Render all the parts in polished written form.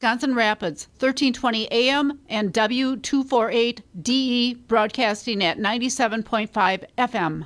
Wisconsin Rapids, 1320 AM and W248DE, broadcasting at 97.5 FM.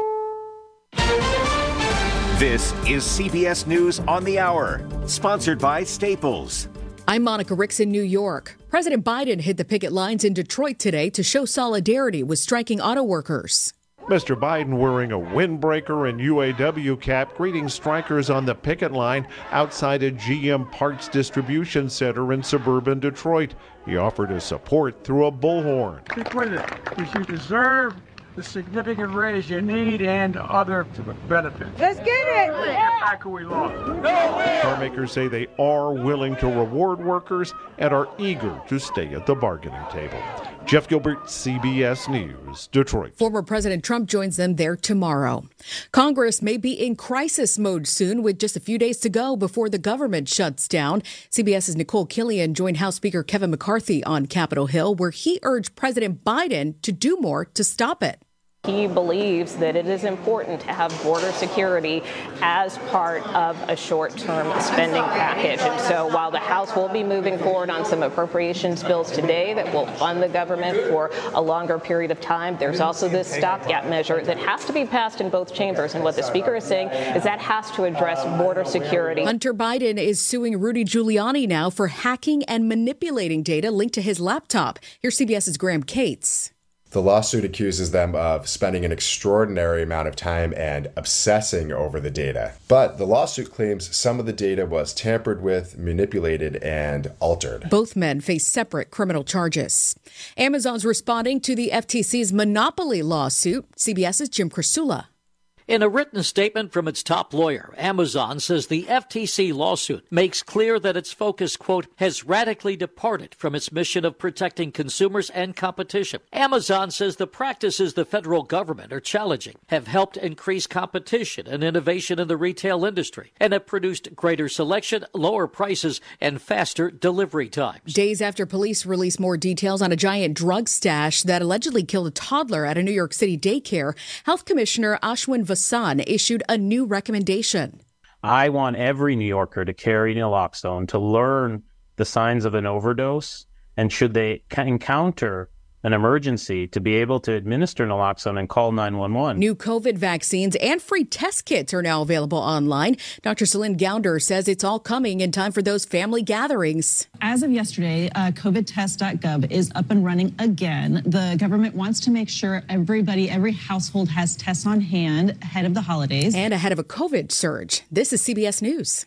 This is CBS News on the Hour, sponsored by Staples. I'm Monica Ricks in New York. President Biden hit the picket lines in Detroit today to show solidarity with striking auto workers. Mr. Biden wearing a windbreaker and UAW cap, greeting strikers on the picket line outside a GM Parts Distribution Center in suburban Detroit. He offered his support through a bullhorn. Stick with it, because you deserve the significant raise you need and other benefits. Let's get it! Get back who we lost. Carmakers say they are willing to reward workers and are eager to stay at the bargaining table. Jeff Gilbert, CBS News, Detroit. Former President Trump joins them there tomorrow. Congress may be in crisis mode soon with just a few days to go before the government shuts down. CBS's Nicole Killian joined House Speaker Kevin McCarthy on Capitol Hill, where he urged President Biden to do more to stop it. He believes that it is important to have border security as part of a short-term spending package. And so while the House will be moving forward on some appropriations bills today that will fund the government for a longer period of time, there's also this stopgap measure that has to be passed in both chambers. And what the Speaker is saying is that has to address border security. Hunter Biden is suing Rudy Giuliani now for hacking and manipulating data linked to his laptop. Here's CBS's Graham Cates. The lawsuit accuses them of spending an extraordinary amount of time and obsessing over the data. But the lawsuit claims some of the data was tampered with, manipulated, and altered. Both men face separate criminal charges. Amazon's responding to the FTC's monopoly lawsuit. CBS's Jim Krasula. In a written statement from its top lawyer, Amazon says the FTC lawsuit makes clear that its focus, quote, has radically departed from its mission of protecting consumers and competition. Amazon says the practices the federal government are challenging have helped increase competition and innovation in the retail industry and have produced greater selection, lower prices, and faster delivery times. Days after police released more details on a giant drug stash that allegedly killed a toddler at a New York City daycare, Health Commissioner Ashwin Vasan issued a new recommendation. I want every New Yorker to carry naloxone to learn the signs of an overdose, and should they encounter an emergency, to be able to administer naloxone and call 911. New COVID vaccines and free test kits are now available online. Dr. Celine Gounder says it's all coming in time for those family gatherings. As of yesterday, covidtest.gov is up and running again. The government wants to make sure every household has tests on hand ahead of the holidays. And ahead of a COVID surge. This is CBS News.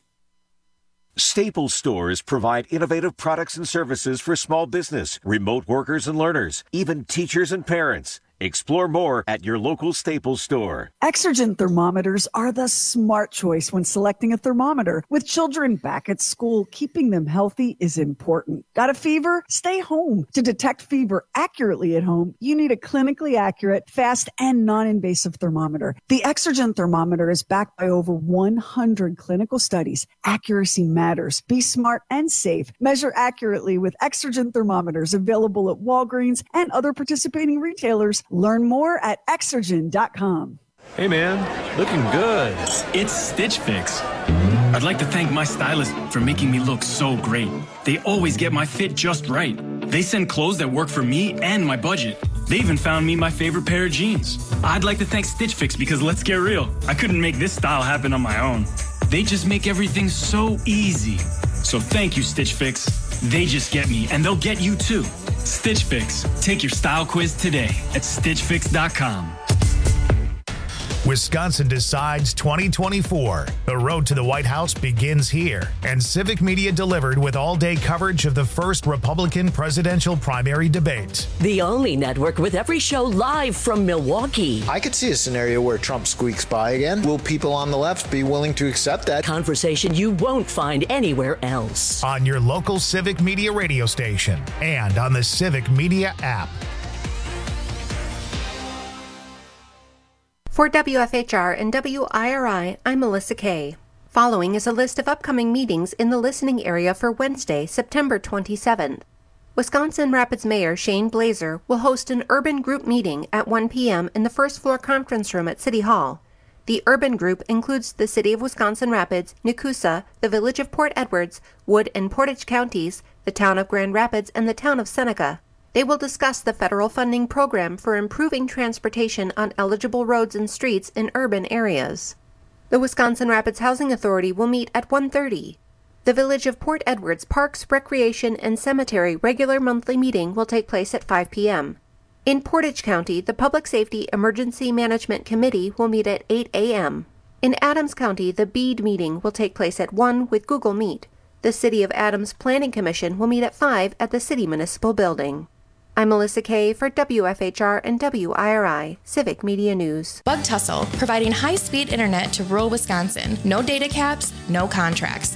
Staples stores provide innovative products and services for small business, remote workers and learners, even teachers and parents. Explore more at your local Staples store. Exergen thermometers are the smart choice when selecting a thermometer. With children back at school, keeping them healthy is important. Got a fever? Stay home. To detect fever accurately at home, you need a clinically accurate, fast, and non-invasive thermometer. The Exergen thermometer is backed by over 100 clinical studies. Accuracy matters. Be smart and safe. Measure accurately with Exergen thermometers, available at Walgreens and other participating retailers. Learn more at Exergen.com. Hey man, looking good. It's Stitch Fix. I'd like to thank my stylist for making me look so great. They always get my fit just right. They send clothes that work for me and my budget. They even found me my favorite pair of jeans. I'd like to thank Stitch Fix because let's get real, I couldn't make this style happen on my own. They just make everything so easy. So thank you, Stitch Fix. They just get me, and they'll get you too. Stitch Fix. Take your style quiz today at StitchFix.com. Wisconsin decides 2024. The road to the White House begins here, and Civic Media delivered with all-day coverage of the first Republican presidential primary debate. The only network with every show live from Milwaukee. I could see a scenario where Trump squeaks by again. Will people on the left be willing to accept that? Conversation you won't find anywhere else. On your local Civic Media radio station and on the Civic Media app. For WFHR and WIRI, I'm Melissa Kay. Following is a list of upcoming meetings in the listening area for Wednesday, September 27th. Wisconsin Rapids Mayor Shane Blazer will host an urban group meeting at 1 p.m. in the first floor conference room at City Hall. The urban group includes the City of Wisconsin Rapids, Nekoosa, the Village of Port Edwards, Wood and Portage counties, the town of Grand Rapids, and the town of Seneca. They will discuss the federal funding program for improving transportation on eligible roads and streets in urban areas. The Wisconsin Rapids Housing Authority will meet at 1:30. The Village of Port Edwards Parks, Recreation, and Cemetery regular monthly meeting will take place at 5 p.m. In Portage County, the Public Safety Emergency Management Committee will meet at 8 a.m. In Adams County, the BEAD meeting will take place at 1 with Google Meet. The City of Adams Planning Commission will meet at 5 at the City Municipal Building. I'm Melissa Kay for WFHR and WIRI Civic Media News. Bug Tussle, providing high-speed internet to rural Wisconsin. No data caps, no contracts.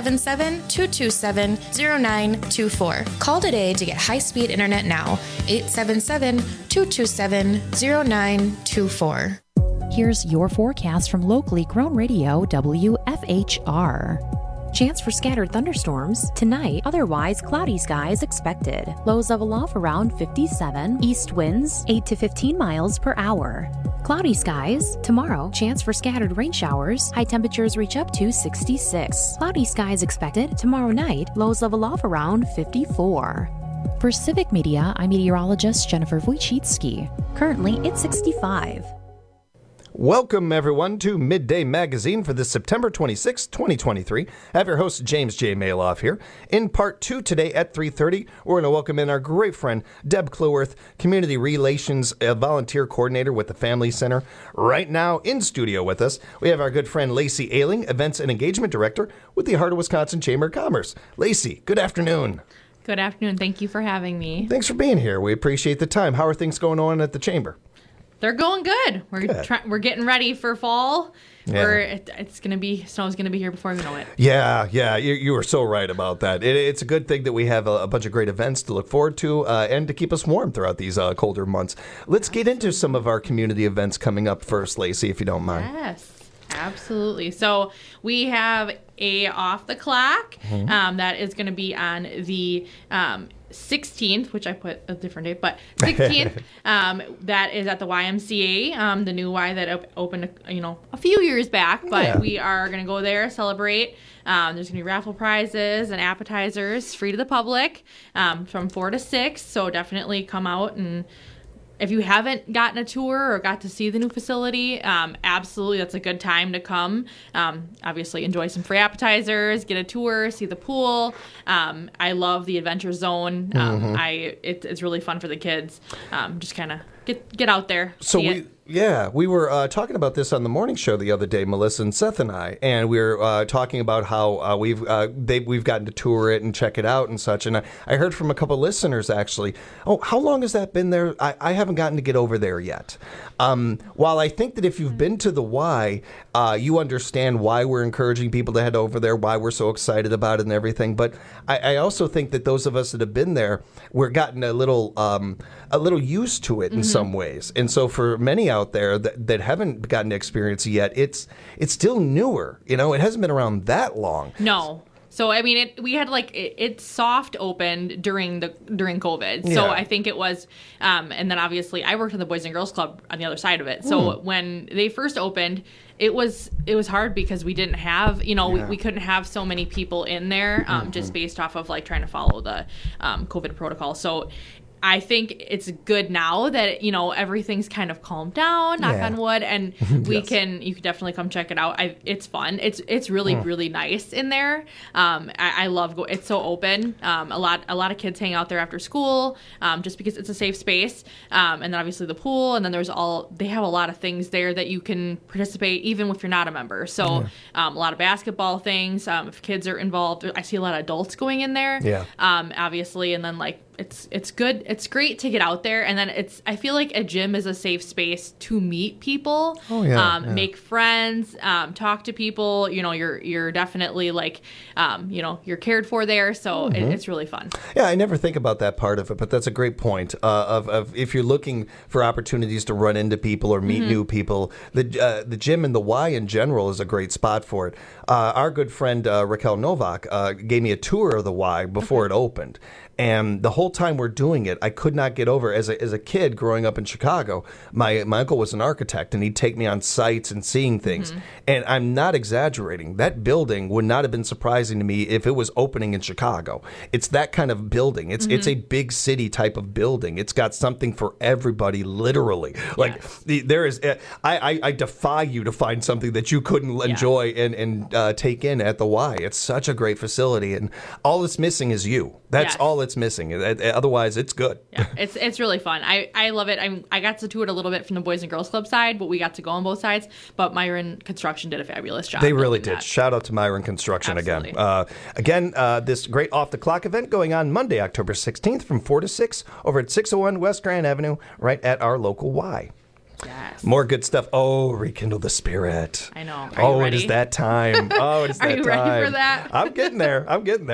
877-227-0924. Call today to get high-speed internet now. 877-227-0924. Here's your forecast from locally grown radio WFHR. Chance for scattered thunderstorms. Tonight, otherwise cloudy skies expected. Lows level off around 57. East winds 8 to 15 miles per hour. Cloudy skies. Tomorrow, chance for scattered rain showers. High temperatures reach up to 66. Cloudy skies expected. Tomorrow night, lows level off around 54. For Civic Media, I'm meteorologist Jennifer Wojcicki. Currently, it's 65. Welcome, everyone, to Midday Magazine for this September 26, 2023. I have your host, James J. Maloff here. In part 2 today at 3:30, we're going to welcome in our great friend, Deb Cleworth, Community Relations Volunteer Coordinator with the Family Center. Right now, in studio with us, we have our good friend, Lacey Ailing, Events and Engagement Director with the Heart of Wisconsin Chamber of Commerce. Lacey, good afternoon. Good afternoon. Thank you for having me. Thanks for being here. We appreciate the time. How are things going on at the Chamber? They're going good. We're getting ready for fall. Yeah. Snow's gonna be here before we know it. Yeah, you were so right about that. It's a good thing that we have a bunch of great events to look forward to and to keep us warm throughout these colder months. Let's get into some of our community events coming up first, Lacey, if you don't mind. Yes, absolutely. So we have a Off the Clock that is going to be on the 16th, which I put a different date, but 16th, that is at the YMCA, the new Y that opened, a few years back, but we are going to go there, celebrate. There's going to be raffle prizes and appetizers free to the public from 4 to 6, so definitely come out, and if you haven't gotten a tour or got to see the new facility, absolutely, that's a good time to come. Obviously, enjoy some free appetizers, get a tour, see the pool. I love the Adventure Zone. It's really fun for the kids. Just kind of get out there. So we were talking about this on the morning show the other day, Melissa and Seth and I, and we were talking about how we've gotten to tour it and check it out and such. And I heard from a couple listeners actually, how long has that been there? I haven't gotten to get over there yet. While I think that if you've been to the Y, you understand why we're encouraging people to head over there, why we're so excited about it and everything. But I also think that those of us that have been there, we're gotten a little used to it in some ways. And so for many out there that haven't gotten to experience it yet, it's still newer. It hasn't been around that long. No. So, I mean, we had it soft opened during COVID. So I think it was, and then obviously I worked in the Boys and Girls Club on the other side of it. So when they first opened, it was hard because we didn't have, we couldn't have so many people in there just based off of trying to follow the COVID protocol. So I think it's good now that, everything's kind of calmed down, knock on wood, and you can definitely come check it out. It's fun. It's really, really nice in there. I love it's so open. A lot of kids hang out there after school, just because it's a safe space. And then obviously the pool, and then they have a lot of things there that you can participate even if you're not a member. So a lot of basketball things. If kids are involved, I see a lot of adults going in there. Yeah. Obviously, and then it's good. It's great to get out there, and then I feel like a gym is a safe space to meet people, make friends, talk to people. You're definitely you're cared for there, so it's really fun. Yeah, I never think about that part of it, but that's a great point. Of if you're looking for opportunities to run into people or meet new people, the gym and the Y in general is a great spot for it. Our good friend Raquel Novak gave me a tour of the Y before it opened. And the whole whole time we're doing it, I could not get over, as a kid growing up in Chicago, my uncle was an architect, and he'd take me on sites and seeing things. And I'm not exaggerating. That building would not have been surprising to me if it was opening in Chicago. It's that kind of building. It's a big city type of building. It's got something for everybody, literally. Like, there is, I defy you to find something that you couldn't enjoy and take in at the Y. It's such a great facility, and all it's missing is you. That's all it's missing. Otherwise, it's good. Yeah, it's really fun. I love it. I got to tour it a little bit from the Boys and Girls Club side, but we got to go on both sides. But Myron Construction did a fabulous job. They really did. Shout out to Myron Construction again. This great Off the Clock event going on Monday, October 16th from 4 to 6 over at 601 West Grand Avenue, right at our local Y. Yes. More good stuff. Oh, rekindle the spirit. I know. Are you ready? It is that time. Oh, it is that time. Are you ready for that? I'm getting there.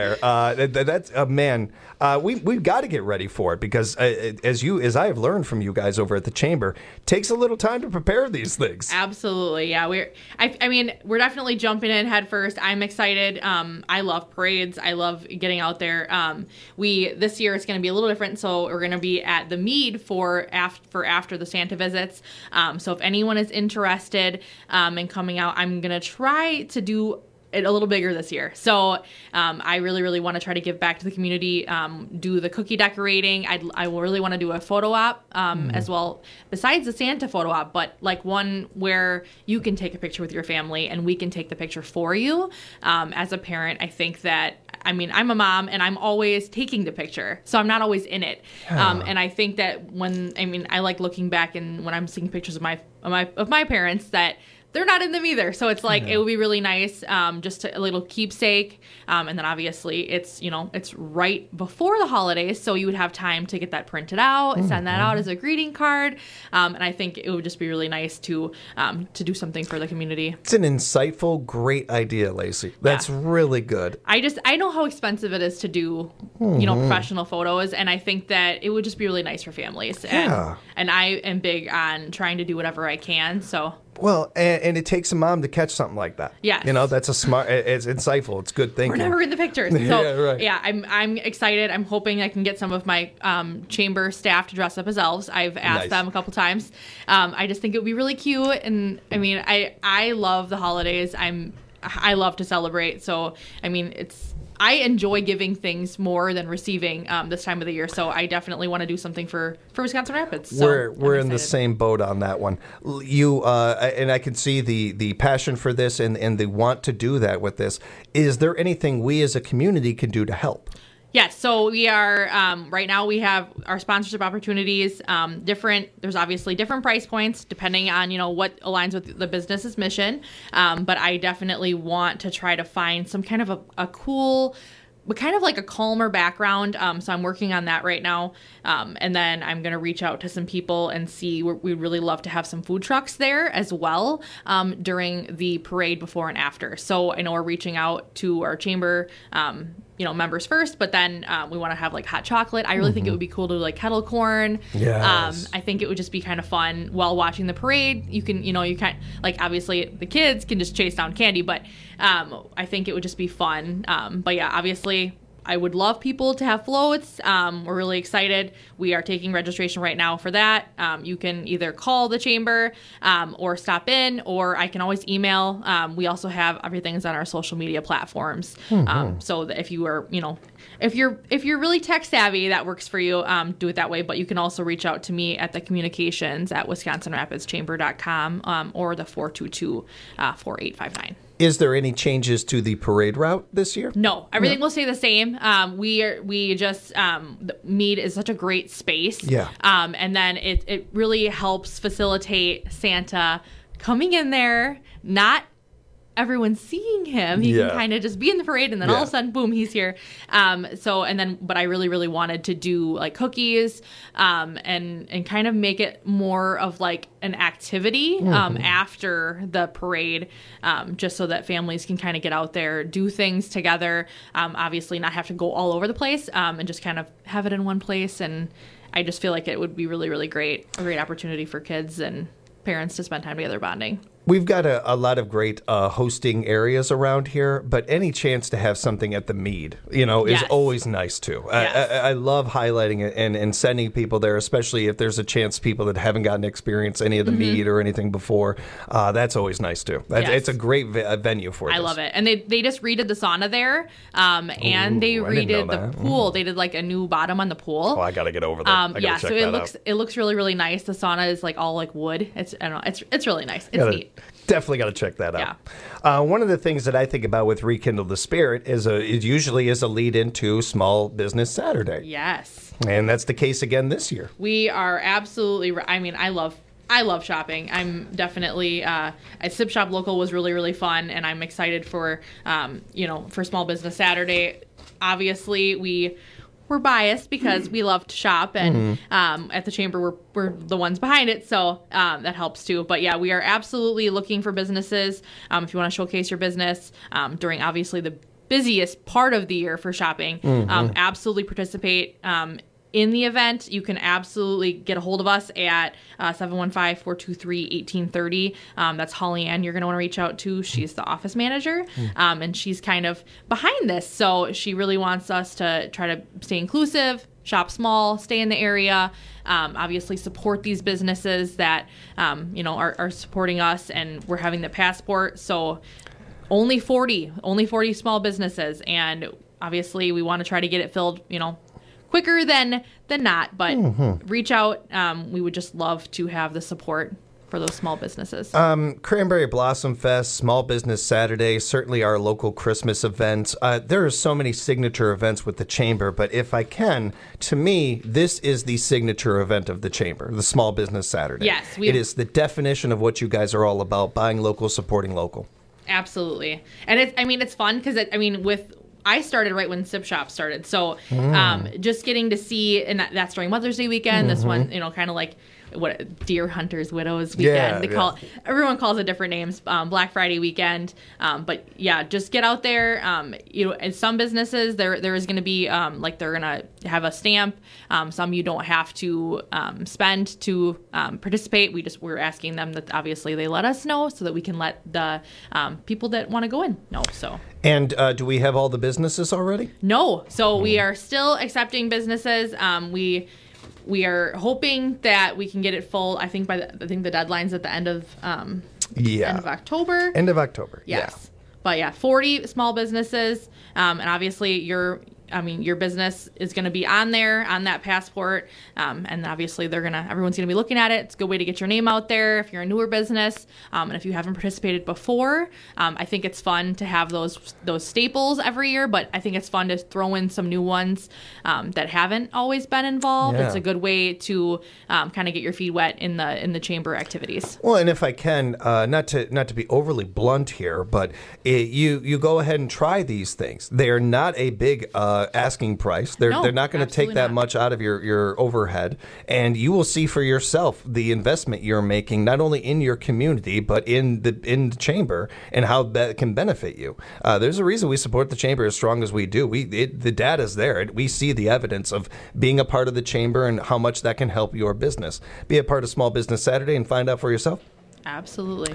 That's man. We've got to get ready for it because as I have learned from you guys over at the Chamber, it takes a little time to prepare these things. Absolutely. Yeah. We're definitely jumping in head first. I'm excited. I love parades. I love getting out there. This year it's going to be a little different. So we're going to be at the Mead for after the Santa visits. So if anyone is interested in coming out, I'm going to try to do it a little bigger this year. So I really, really want to try to give back to the community, do the cookie decorating. I really want to do a photo op as well, besides the Santa photo op, but like one where you can take a picture with your family and we can take the picture for you. As a parent, I think that, I'm a mom and I'm always taking the picture, so I'm not always in it. And I think that I like looking back and when I'm seeing pictures of my parents that they're not in them either. So it's like, it would be really nice, just a little keepsake. And then obviously it's right before the holidays. So you would have time to get that printed out and send that out as a greeting card. And I think it would just be really nice to do something for the community. It's an insightful, great idea, Lacey. That's really good. I know how expensive it is to do, professional photos. And I think that it would just be really nice for families. Yeah. And I am big on trying to do whatever I can. So. Well, and it takes a mom to catch something like that. Yes. That's it's insightful. It's good thinking. We're never in the pictures. So, I'm excited. I'm hoping I can get some of my chamber staff to dress up as elves. I've asked them a couple times. I just think it would be really cute. And, I love the holidays. I love to celebrate. So, I enjoy giving things more than receiving this time of the year. So I definitely want to do something for Wisconsin Rapids. So we're in the same boat on that one. You and I can see the passion for this and the want to do that with this. Is there anything we as a community can do to help? Yes, so we are, right now we have our sponsorship opportunities, there's obviously different price points depending on, what aligns with the business's mission. But I definitely want to try to find some kind of a cool, but kind of like a calmer background. So I'm working on that right now. And then I'm going to reach out to some people and see, we'd really love to have some food trucks there as well during the parade before and after. So I know we're reaching out to our chamber, members first, but then we want to have like hot chocolate. I really think it would be cool to do like kettle corn. Yes. I think it would just be kind of fun while watching the parade. You can, like obviously the kids can just chase down candy, but I think it would just be fun. But yeah, obviously I would love people to have floats. We're really excited. We are taking registration right now for that. You can either call the chamber or stop in, or I can always email. We also have everything's on our social media platforms. So that if you are, if you're really tech savvy, that works for you, do it that way. But you can also reach out to me at the communications at wisconsinrapidschamber.com or the 422-4859. Is there any changes to the parade route this year? No, everything will stay the same. We just Mead is such a great space. Yeah. And then it really helps facilitate Santa coming in there, not everyone seeing him. He can kind of just be in the parade, and then all of a sudden, boom, he's here. But I really, really wanted to do like cookies, and kind of make it more of like an activity after the parade, just so that families can kind of get out there, do things together. Obviously, not have to go all over the place, and just kind of have it in one place. And I just feel like it would be really, really great, a great opportunity for kids and parents to spend time together bonding. We've got a lot of great hosting areas around here, but any chance to have something at the Mead, is always nice too. Yes. I love highlighting it and sending people there, especially if there's a chance people that haven't gotten to experience any of the Mead or anything before. That's always nice too. It's a great venue for this. I love it. And they just redid the sauna there, and they redid the pool. They did like a new bottom on the pool. Oh, I got to get over there. So it looks really, really nice. The sauna is like all like wood. It's really nice. It's neat. Definitely got to check that out. One of the things that I think about with Rekindle the Spirit is it usually is a lead into Small Business Saturday. Yes. And that's the case again this year. We are absolutely. I mean, I love shopping. I'm definitely at Sip Shop Local was really, really fun, and I'm excited for for Small Business Saturday. Obviously, we're biased because we love to shop, and at the Chamber, we're the ones behind it, so that helps too. But yeah, we are absolutely looking for businesses. If you want to showcase your business during obviously the busiest part of the year for shopping, absolutely participate in the event. You can absolutely get a hold of us at 715-423-1830. That's Holly Ann you're going to want to reach out to. She's the office manager, and she's kind of behind this. So she really wants us to try to stay inclusive, shop small, stay in the area, obviously support these businesses that are supporting us, and we're having the passport. So only 40 small businesses, and obviously we want to try to get it filled, quicker than not, but reach out. We would just love to have the support for those small businesses. Cranberry Blossom Fest, Small Business Saturday, certainly our local Christmas events. There are so many signature events with the Chamber, but if I can, to me, this is the signature event of the Chamber, the Small Business Saturday. Yes. It is the definition of what you guys are all about, buying local, supporting local. Absolutely. And it's fun because, I started right when Sip Shop started. So just getting to see, and that's during Mother's Day weekend. This one, kind of like what Deer Hunters Widows weekend. Everyone calls it different names. Black Friday weekend. But yeah, just get out there. In some businesses there is going to be they're going to have a stamp. Some you don't have to spend to participate. We're asking them that obviously they let us know so that we can let the people that want to go in know. So. And do we have all the businesses already? No. So we are still accepting businesses. We are hoping that we can get it full. I think the deadline's at the end of October. End of October. Yes. But 40 small businesses, and obviously your business is going to be on there, on that passport, and obviously everyone's going to be looking at it. It's a good way to get your name out there if you're a newer business, and if you haven't participated before. I think it's fun to have those staples every year, but I think it's fun to throw in some new ones that haven't always been involved. It's a good way to kind of get your feet wet in the Chamber activities. Well, and if I can, not to be overly blunt here, but you go ahead and try these things. They are not a big asking price. They're not going to take that much out of your overhead, and you will see for yourself the investment you're making, not only in your community but in the Chamber, and how that can benefit you. There's a reason we support the Chamber as strong as we do. The data's there. We see the evidence of being a part of the Chamber and how much that can help your business. Be a part of Small Business Saturday and find out for yourself. Absolutely.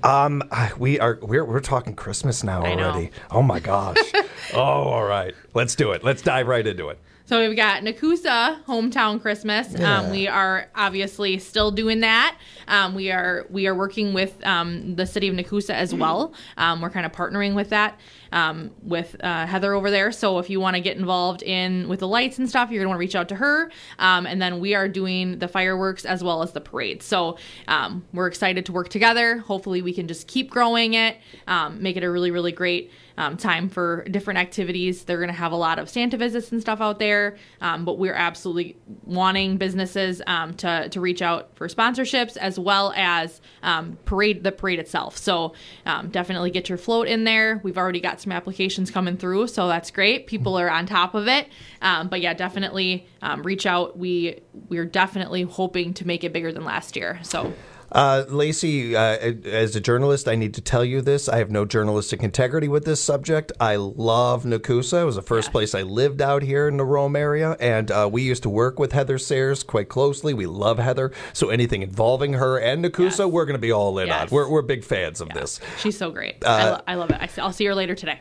We're talking Christmas now already. Oh my gosh. All right. Let's do it. Let's dive right into it. So we've got Nekoosa Hometown Christmas. We are obviously still doing that. We are working with the city of Nekoosa as well. We're kind of partnering with that with Heather over there. So if you want to get involved with the lights and stuff, you're going to want to reach out to her. And then we are doing the fireworks as well as the parade. So we're excited to work together. Hopefully we can just keep growing it, make it a really, really great time for different activities. They're going to have a lot of Santa visits and stuff out there, but we're absolutely wanting businesses to reach out for sponsorships as well as the parade itself. So definitely get your float in there. We've already got some applications coming through, so that's great. People are on top of it. But yeah, definitely reach out. We're definitely hoping to make it bigger than last year. So Lacey, as a journalist, I need to tell you this. I have no journalistic integrity with this subject. I love Nakusa. It was the first place I lived out here in the Rome area, and we used to work with Heather Sayers quite closely. We love Heather, so anything involving her and Nakusa, we're going to be all in on. We're big fans of this. She's so great. I love it. I'll see her later today.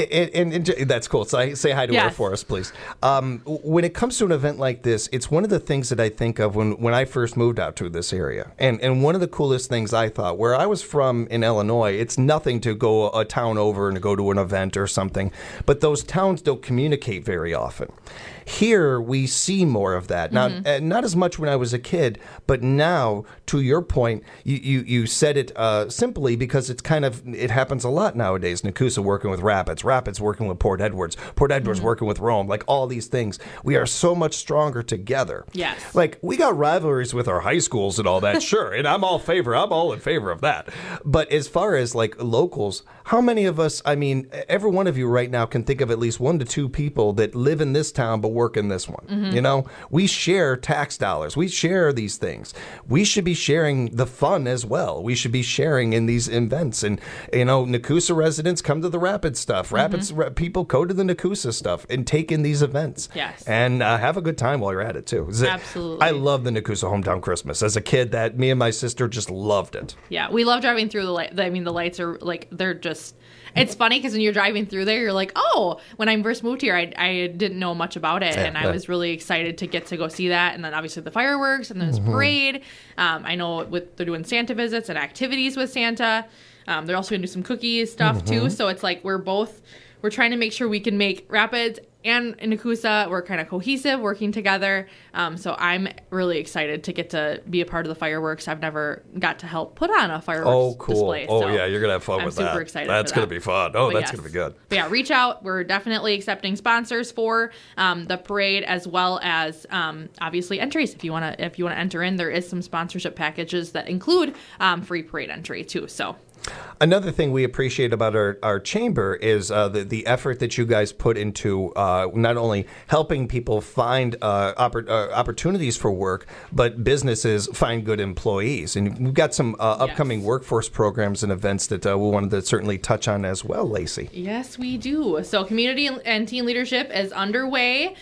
And that's cool. So say hi to her for us, please. When it comes to an event like this, it's one of the things that I think of when I first moved out to this area. And one of the coolest things I thought, where I was from in Illinois, it's nothing to go a town over and to go to an event or something. But those towns don't communicate very often. Here, we see more of that. Now, not as much when I was a kid, but now, to your point, you said it simply because it happens a lot nowadays. Nakusa working with Rapids working with Port Edwards working with Rome, like all these things. We are so much stronger together. Yes. Like, we got rivalries with our high schools and all that, sure, and I'm all in favor of that. But as far as, like, locals, how many of us, I mean, every one of you right now can think of at least 1 to 2 people that live in this town but work in this one. You know, we share tax dollars. We share these things. We should be sharing the fun as well. We should be sharing in these events. And, you know, Nakusa residents come to the Rapids stuff. Rapids people go to the Nakusa stuff and take in these events. Yes. And have a good time while you're at it, too. Absolutely. I love the Nakusa Hometown Christmas. As a kid, that me and my sister just loved it. Yeah, we love driving through the light. I mean, the lights are like, they're just... It's funny because when you're driving through there, you're like, oh, when I first moved here, I didn't know much about it. And I was really excited to get to go see that. And then obviously the fireworks and then this parade. I know they're doing Santa visits and activities with Santa. They're also going to do some cookie stuff too. So it's like we're trying to make sure we can make Rapids and Nakusa, we're kind of cohesive, working together. So I'm really excited to get to be a part of the fireworks. I've never got to help put on a fireworks display. Oh, so yeah, you're going to have fun with that. I'm super excited That's going to be fun. Oh, that's going to be good. But yeah, reach out. We're definitely accepting sponsors for the parade, as well as obviously entries. If you want to enter in, there is some sponsorship packages that include free parade entry too. So. Another thing we appreciate about our chamber is the effort that you guys put into not only helping people find opportunities for work, but businesses find good employees. And we've got some upcoming workforce programs and events that we wanted to certainly touch on as well, Lacey. Yes, we do. So community and teen leadership is underway.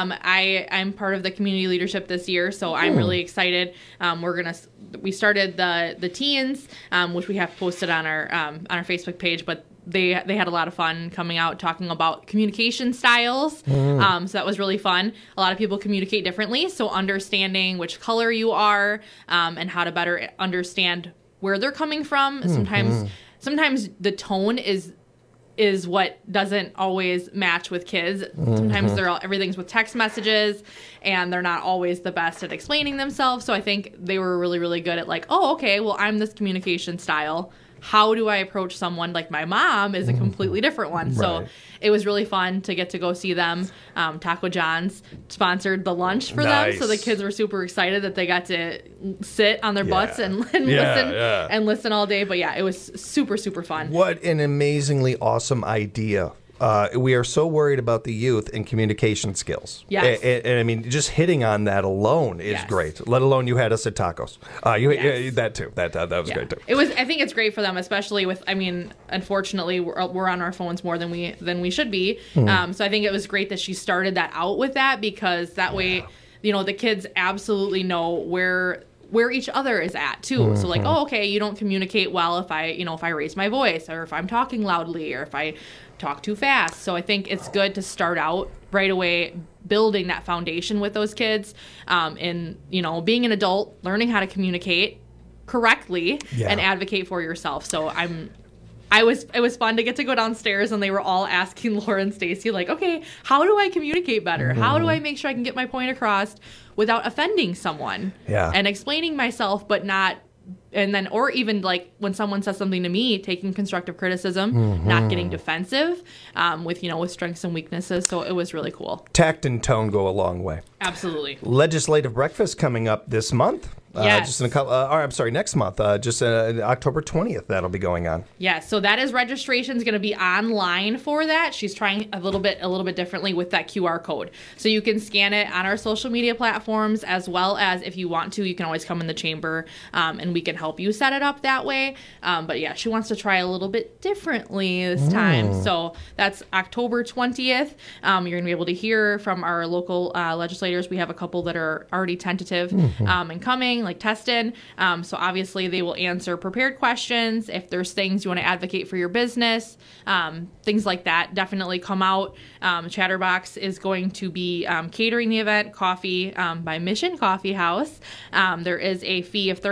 I'm part of the community leadership this year, so I'm really excited. We started the teens, which we have posted on our Facebook page, but they had a lot of fun coming out talking about communication styles. So that was really fun. A lot of people communicate differently, so understanding which color you are and how to better understand where they're coming from. Sometimes the tone is what doesn't always match with kids. Sometimes everything's with text messages, and they're not always the best at explaining themselves. So I think they were really, really good at like, oh, okay, well, I'm this communication style. How do I approach someone? Like my mom is a completely different one. So it was really fun to get to go see them. Taco John's sponsored the lunch for them. So the kids were super excited that they got to sit on their butts and listen all day. But yeah, it was super, super fun. What an amazingly awesome idea. We are so worried about the youth and communication skills. Yes. And I mean, just hitting on that alone is great, let alone you had us at tacos. That too. That was great too. I think it's great for them, especially with, I mean, unfortunately, we're on our phones more than we should be. So I think it was great that she started that out with that, because that way, you know, the kids absolutely know where each other is at too. So like, oh, okay, you don't communicate well if I raise my voice, or if I'm talking loudly, or if I talk too fast. So I think it's good to start out right away building that foundation with those kids, and, you know, being an adult, learning how to communicate correctly and advocate for yourself. So it was fun to get to go downstairs, and they were all asking Laura and Stacy, like, okay, how do I communicate better? How do I make sure I can get my point across without offending someone? And explaining myself, but not, and then, or even like when someone says something to me, taking constructive criticism, not getting defensive, with strengths and weaknesses. So it was really cool. Tact and tone go a long way. Absolutely. Legislative breakfast coming up this month. Yes. Just in a couple. Next month. Just October 20th. That'll be going on. Yeah. So that is registration is going to be online for that. She's trying a little bit differently with that QR code. So you can scan it on our social media platforms, as well as if you want to, you can always come in the chamber, and we can help you set it up that way. But yeah, she wants to try a little bit differently this time. So that's October 20th. You're going to be able to hear from our local legislators. We have a couple that are already tentative and coming, like Teston. So obviously they will answer prepared questions. If there's things you want to advocate for your business, things like that, definitely come out. Chatterbox is going to be catering the event, coffee by Mission Coffee House. There is a fee of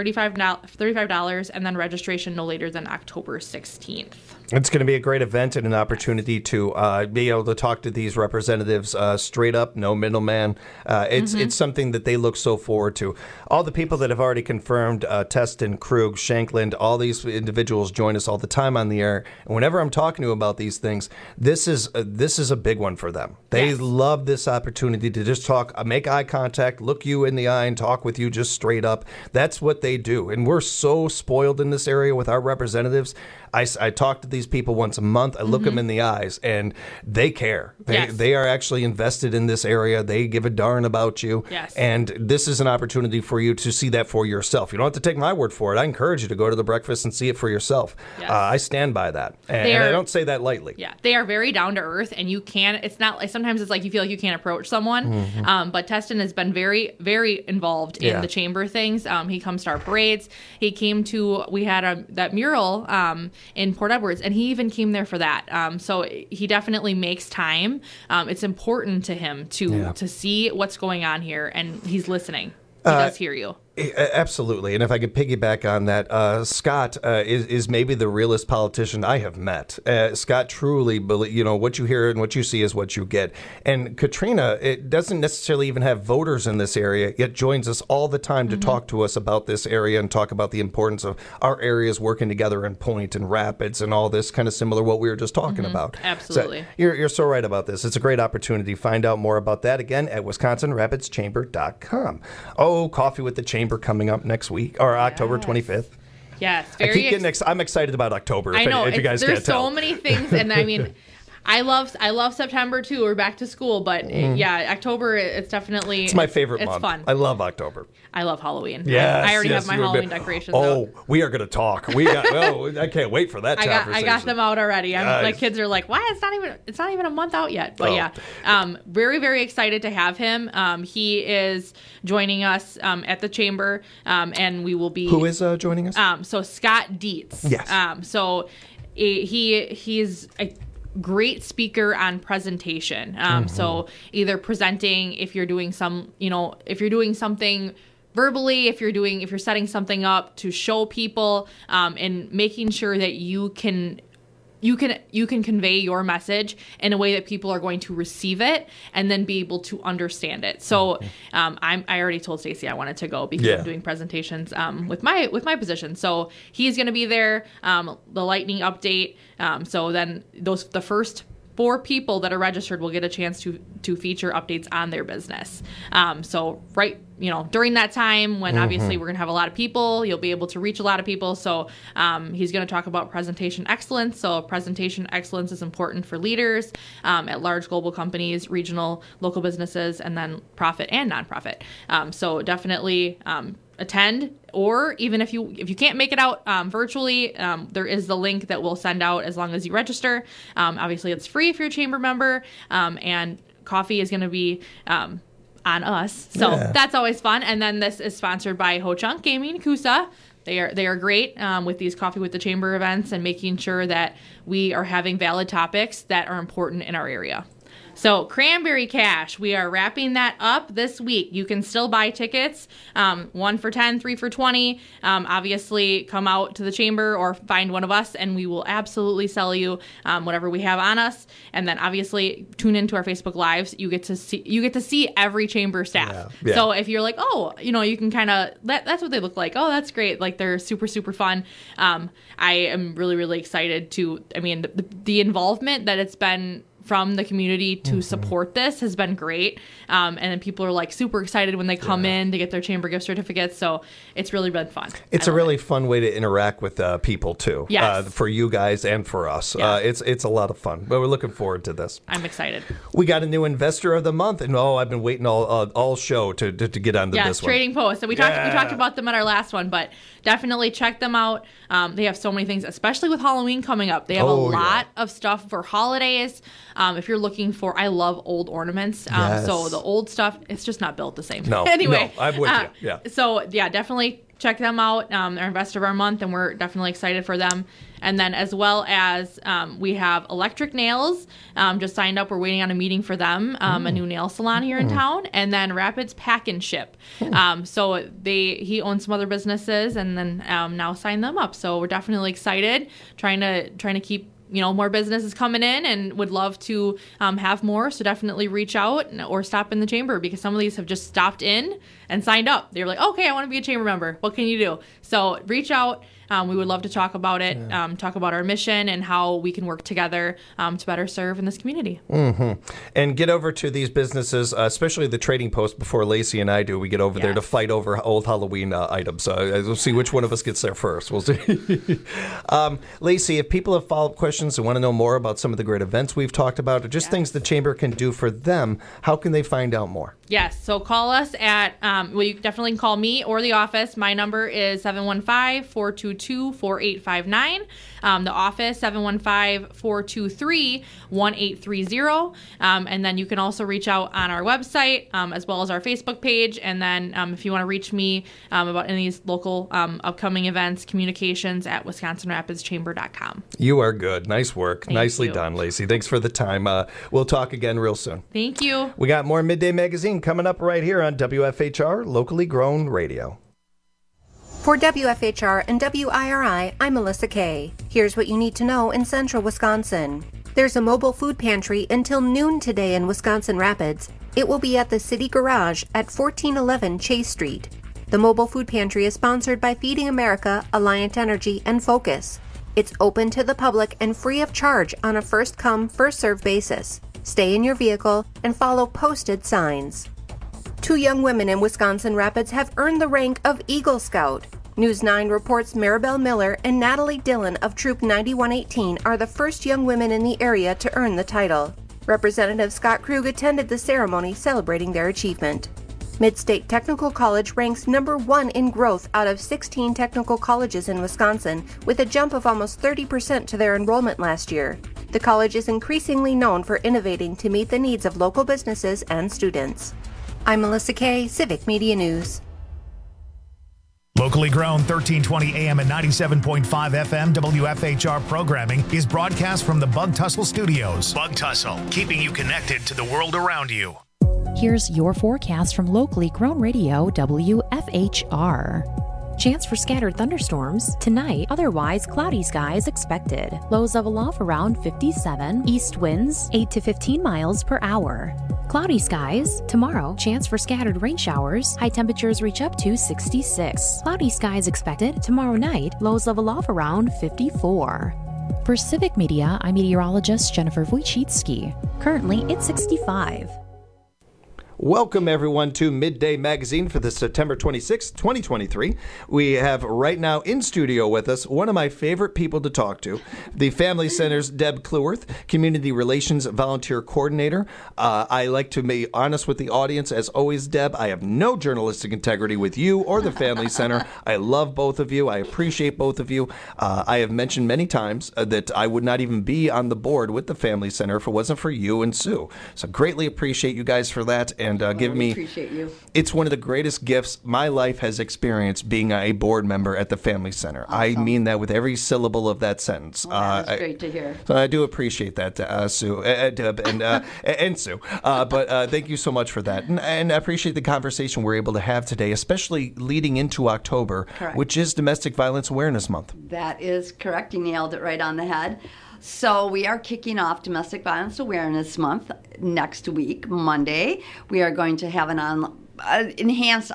$35 and then registration no later than October 16th. It's going to be a great event and an opportunity to be able to talk to these representatives straight up, no middleman. It's something that they look so forward to. All the people that have already confirmed, Teston, Krug, Shankland, all these individuals join us all the time on the air. And whenever I'm talking to them about these things, this is a big one for them. They love this opportunity to just talk, make eye contact, look you in the eye and talk with you just straight up. That's what they do. And we're so spoiled in this area with our representatives. I talk to these people once a month. I look them in the eyes, and they care. They are actually invested in this area. They give a darn about you. Yes. And this is an opportunity for you to see that for yourself. You don't have to take my word for it. I encourage you to go to the breakfast and see it for yourself. Yes. I stand by that. And I don't say that lightly. Yeah, they are very down to earth, and you can. It's not like sometimes it's like you feel like you can't approach someone. But Teston has been very, very involved in the chamber things. He comes to our parades. He came to, we had that mural in Port Edwards, and he even came there for that. So he definitely makes time. It's important to him to see what's going on here, and he's listening. He does hear you. Absolutely. And if I could piggyback on that, Scott is maybe the realest politician I have met. Scott truly, what you hear and what you see is what you get. And Katrina, it doesn't necessarily even have voters in this area, yet joins us all the time to talk to us about this area and talk about the importance of our areas working together in Point and Rapids and all this, kind of similar to what we were just talking about. Absolutely. So you're so right about this. It's a great opportunity. Find out more about that again at WisconsinRapidsChamber.com. Oh, Coffee with the Chamber coming up next week, or October 25th. Yes, I'm excited about October. I know. If you guys there's can't tell. So many things, and I mean, I love September too. We're back to school, but October, it's definitely it's my favorite month. It's fun. I love October. I love Halloween. Yes, I already have my Halloween decorations. Oh, we are going to talk. We got. I can't wait for that conversation. I got them out already. My kids are like, "Why? It's not even a month out yet." But very, very excited to have him. He is joining us at the chamber, and we will be. Who is joining us? So Scott Dietz. Yes. So he's a great speaker on presentation. So either presenting, if you're doing something verbally, if you're setting something up to show people, and making sure that you can convey your message in a way that people are going to receive it and then be able to understand it. So I already told Stacy I wanted to go because I'm doing presentations with my position. So he's going to be there. The lightning update. So then the first 4 people that are registered will get a chance to feature updates on their business. So during that time when obviously we're going to have a lot of people, you'll be able to reach a lot of people. So he's going to talk about presentation excellence. So presentation excellence is important for leaders at large global companies, regional, local businesses, and then profit and nonprofit. So definitely attend, or even if you can't make it out virtually, there is the link that we'll send out as long as you register. Obviously, it's free if you're a chamber member, and coffee is going to be on us, so that's always fun. And then this is sponsored by Ho Chunk Gaming Coosa. They are great with these Coffee with the Chamber events and making sure that we are having valid topics that are important in our area. So Cranberry Cash, we are wrapping that up this week. You can still buy tickets, 1 for $10, 3 for $20. Obviously, come out to the chamber or find one of us, and we will absolutely sell you whatever we have on us. And then obviously tune into our Facebook Lives. You get to see every chamber staff. Yeah. So if you're like, you can kind of that's what they look like. Oh, that's great. Like they're super, super fun. I am really, really excited to. I mean, the involvement that it's been from the community to support this has been great. And then people are like super excited when they come in to get their chamber gift certificates. So it's really been fun. It's a really fun way to interact with people too. Yes. For you guys and for us. Yeah. It's a lot of fun. But we're looking forward to this. I'm excited. We got a new investor of the month, and I've been waiting all show to get onto this one. Trading Post. So we talked about them at our last one, but definitely check them out. They have so many things, especially with Halloween coming up. They have a lot of stuff for holidays. If you're looking for, I love old ornaments. So the old stuff, it's just not built the same. No, anyway, no, I'm with you. Yeah. So definitely check them out. They're Investor of our Month, and we're definitely excited for them. And then as well as we have Electric Nails, just signed up. We're waiting on a meeting for them, a new nail salon here in town. And then Rapids Pack and Ship. So he owns some other businesses, and then now signed them up. So we're definitely excited, trying to keep more businesses coming in, and would love to have more. So definitely reach out or stop in the chamber, because some of these have just stopped in and signed up. They were like, okay, I want to be a chamber member. What can you do? So reach out. We would love to talk about it, talk about our mission and how we can work together to better serve in this community. And get over to these businesses, especially the Trading Post, before Lacey and I do. We get over there to fight over old Halloween items. We'll see which one of us gets there first. We'll see. Lacey, if people have follow-up questions and want to know more about some of the great events we've talked about, or just things the Chamber can do for them, how can they find out more? Yes, so call us at, you definitely can call me or the office. My number is 715-422-4859. The office, 715-423-1830. And then you can also reach out on our website, as well as our Facebook page. And then if you want to reach me about any of these local upcoming events, communications at WisconsinRapidsChamber.com. You are good. Nice work. Nicely you. done, Lacey. Thanks for the time. We'll talk again real soon. Thank you. We got more Midday Magazine coming up right here on WFHR, locally grown radio. For WFHR and WIRI, I'm Melissa Kay. Here's what you need to know in central Wisconsin. There's a mobile food pantry until noon today in Wisconsin Rapids. It will be at the City Garage at 1411 Chase Street. The mobile food pantry is sponsored by Feeding America, Alliant Energy, and Focus. It's open to the public and free of charge on a first-come, first-served basis. Stay in your vehicle and follow posted signs. 2 young women in Wisconsin Rapids have earned the rank of Eagle Scout. News 9 reports Maribel Miller and Natalie Dillon of Troop 9118 are the first young women in the area to earn the title. Representative Scott Krug attended the ceremony celebrating their achievement. Midstate Technical College ranks number 1 in growth out of 16 technical colleges in Wisconsin, with a jump of almost 30% to their enrollment last year. The college is increasingly known for innovating to meet the needs of local businesses and students. I'm Melissa Kay, Civic Media News. Locally grown 1320 AM and 97.5 FM WFHR programming is broadcast from the Bug Tussle Studios. Bug Tussle, keeping you connected to the world around you. Here's your forecast from locally grown radio WFHR. Chance for scattered thunderstorms tonight, otherwise cloudy skies expected. Lows level off around 57. East winds 8 to 15 miles per hour. Cloudy skies tomorrow, chance for scattered rain showers. High temperatures reach up to 66. Cloudy skies expected tomorrow night, lows level off around 54. For Civic Media, I'm meteorologist Jennifer Wojcicki. Currently, it's 65. Welcome, everyone, to Midday Magazine for the September 26th, 2023. We have right now in studio with us one of my favorite people to talk to, the Family Center's Deb Cleworth, Community Relations Volunteer Coordinator. I like to be honest with the audience. As always, Deb, I have no journalistic integrity with you or the Family Center. I love both of you. I appreciate both of you. I have mentioned many times that I would not even be on the board with the Family Center if it wasn't for you and Sue. So greatly appreciate you guys for that. And give me. Appreciate you. It's one of the greatest gifts my life has experienced being a board member at the Family Center. Awesome. I mean that with every syllable of that sentence. That's great to hear. So I do appreciate that, Sue, Deb, and Sue. But thank you so much for that, and I appreciate the conversation we're able to have today, especially leading into October, correct, which is Domestic Violence Awareness Month. That is correct. You nailed it right on the head. So we are kicking off Domestic Violence Awareness Month next week, Monday. We are going to have an enhanced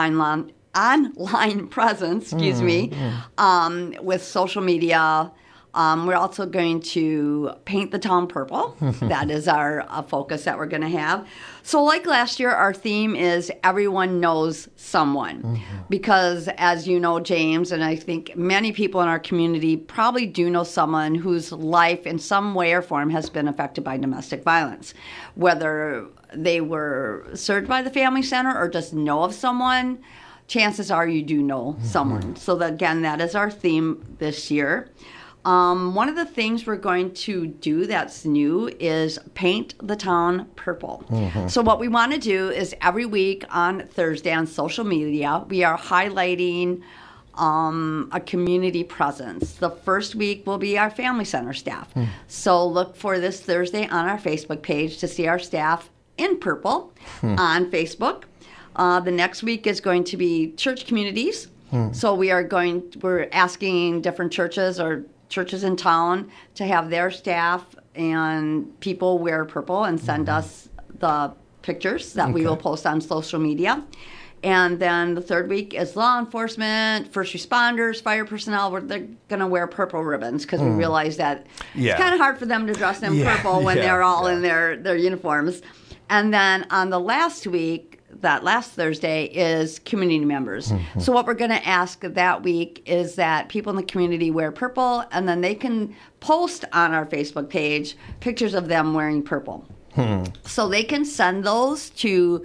online presence, with social media, We're also going to paint the town purple. That is our focus that we're going to have. So like last year, our theme is everyone knows someone. Because as you know, James, and I think many people in our community probably do know someone whose life in some way or form has been affected by domestic violence. Whether they were served by the Family Center or just know of someone, chances are you do know someone. So again, that is our theme this year. One of the things we're going to do that's new is paint the town purple. So what we want to do is every week on Thursday on social media, we are highlighting a community presence. The first week will be our Family Center staff. So look for this Thursday on our Facebook page to see our staff in purple on Facebook. The next week is going to be church communities. So we're asking different churches or churches in town to have their staff and people wear purple and send us the pictures that we will post on social media. And then the third week is law enforcement, first responders, fire personnel. They're going to wear purple ribbons because we realize that it's kind of hard for them to dress in purple when they're all in their uniforms. And then on the last week, that last Thursday, is community members. So what we're going to ask that week is that people in the community wear purple, and then they can post on our Facebook page pictures of them wearing purple. So they can send those to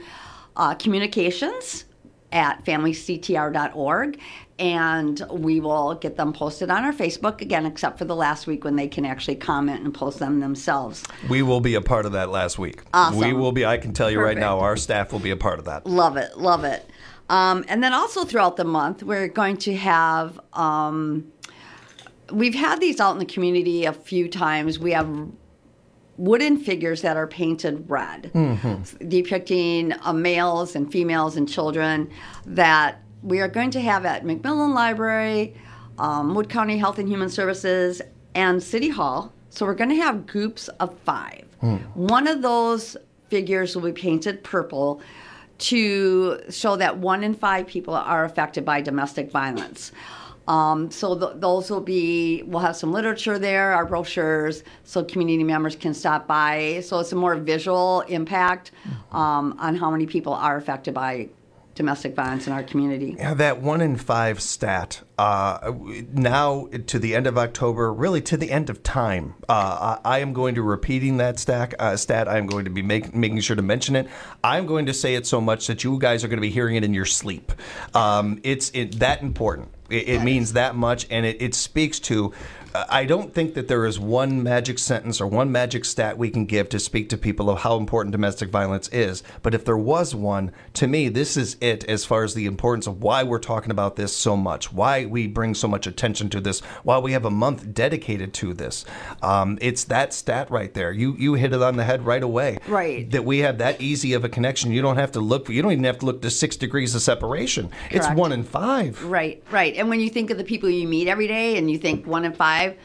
communications@familyctr.org, and we will get them posted on our Facebook, again, except for the last week when they can actually comment and post them themselves. We will be a part of that last week. Awesome. We will be, I can tell you Perfect. right now, our staff will be a part of that. Love it, love it. And then also throughout the month, we're going to have, we've had these out in the community a few times. We have wooden figures that are painted red, depicting males and females and children that we are going to have at McMillan Library, Wood County Health and Human Services, and City Hall. So we're going to have groups of 5. One of those figures will be painted purple to show that 1 in 5 people are affected by domestic violence. So those we'll have some literature there, our brochures, so community members can stop by. So it's a more visual impact on how many people are affected by domestic violence in our community. Yeah, that 1 in 5 stat, now to the end of October, really to the end of time, I am going to repeating that stat. I am going to be making sure to mention it. I'm going to say it so much that you guys are going to be hearing it in your sleep. It's that important. It means that much, and it speaks to... I don't think that there is one magic sentence or one magic stat we can give to speak to people of how important domestic violence is. But if there was one, to me, this is it as far as the importance of why we're talking about this so much, why we bring so much attention to this, why we have a month dedicated to this. It's that stat right there. You hit it on the head right away. Right. That we have that easy of a connection. You don't even have to look to 6 degrees of separation. Correct. It's 1 in 5. Right. And when you think of the people you meet every day and you think 1 in 5, of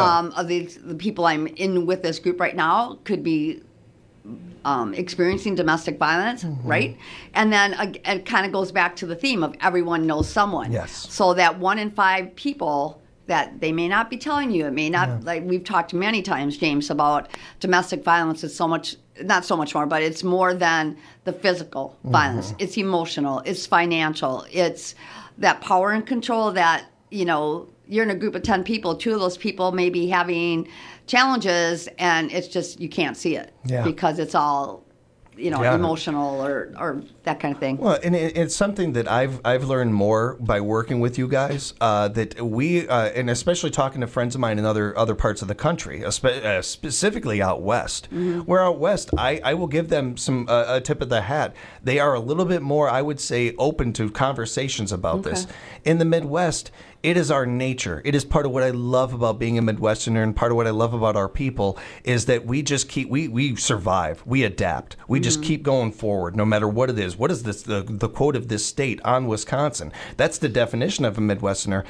the people I'm in with this group right now could be experiencing domestic violence, right? And then it kind of goes back to the theme of everyone knows someone. Yes. So that 1 in 5 people that they may not be telling you, it may not, like we've talked many times, James, about domestic violence is so much, not so much more, but it's more than the physical violence. It's emotional, it's financial, it's that power and control that, you're in a group of 10 people, 2 of those people may be having challenges, and it's just, you can't see it because it's all, emotional or that kind of thing. Well, and it's something that I've learned more by working with you guys, that we, and especially talking to friends of mine in other parts of the country, specifically out west. Where out west, I will give them a tip of the hat. They are a little bit more, I would say, open to conversations about this. In the Midwest, it is our nature. It is part of what I love about being a Midwesterner, and part of what I love about our people is that we just we survive, we adapt, we just keep going forward no matter what it is. What is this, the quote of this state on Wisconsin? That's the definition of a Midwesterner.